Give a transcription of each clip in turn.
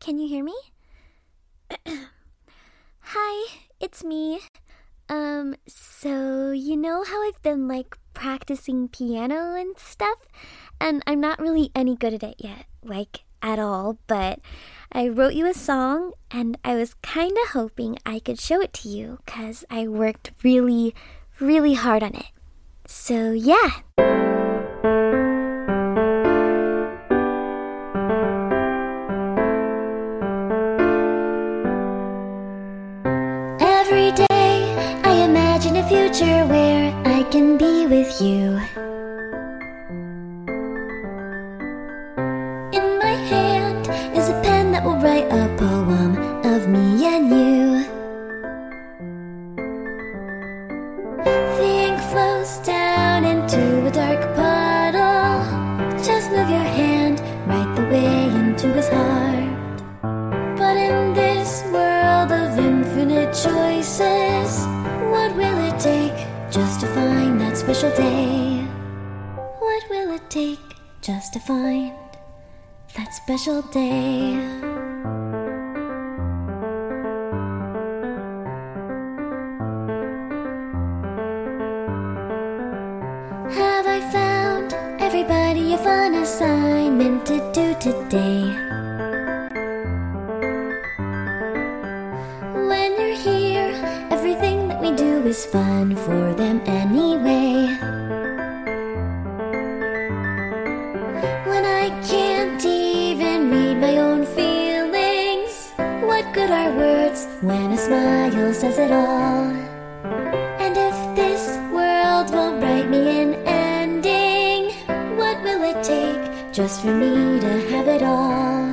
can you hear me? Hi, it's me. So you know how I've been practicing piano and stuff? And I'm not really any good at it yet, at all, but I wrote you a song and I was kinda hoping I could show it to you, 'cause I worked really, really hard on it. So yeah. Every day I imagine a future where I can be with you. In my hand is a pen that will write a poem of me and you. The ink flows down into a dark puddle. Just move your hand right the way into his heart. But in this world of infinite choices, what will it take just to find that special day? What will it take just to find that special day? Have I found everybody a fun assignment to do today? When you're here, everything that we do is fun for them anyway. When I can't even read my own feelings, what good are words when a smile says it all? And if this world won't write me an ending, what will it take just for me to have it all?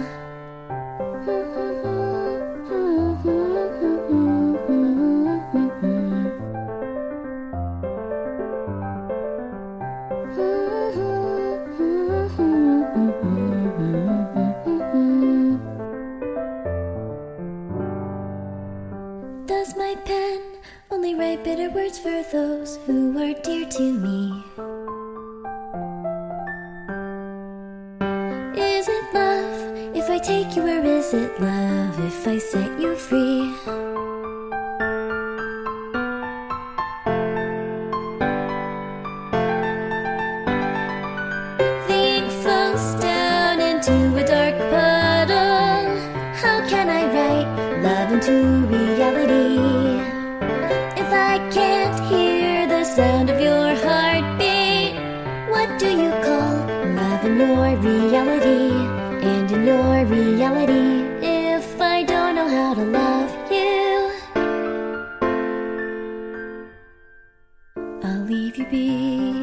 Does my pen only write bitter words for those who are dear to me? Is it love if I take you, or is it love if I set you free? The ink flows down into a dark puddle. How can I write love into reality if I can't hear the sound of your heartbeat? What do you call love in your reality? And in your reality, if I don't know how to love you, I'll leave you be.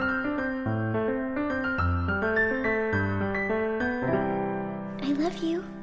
I love you.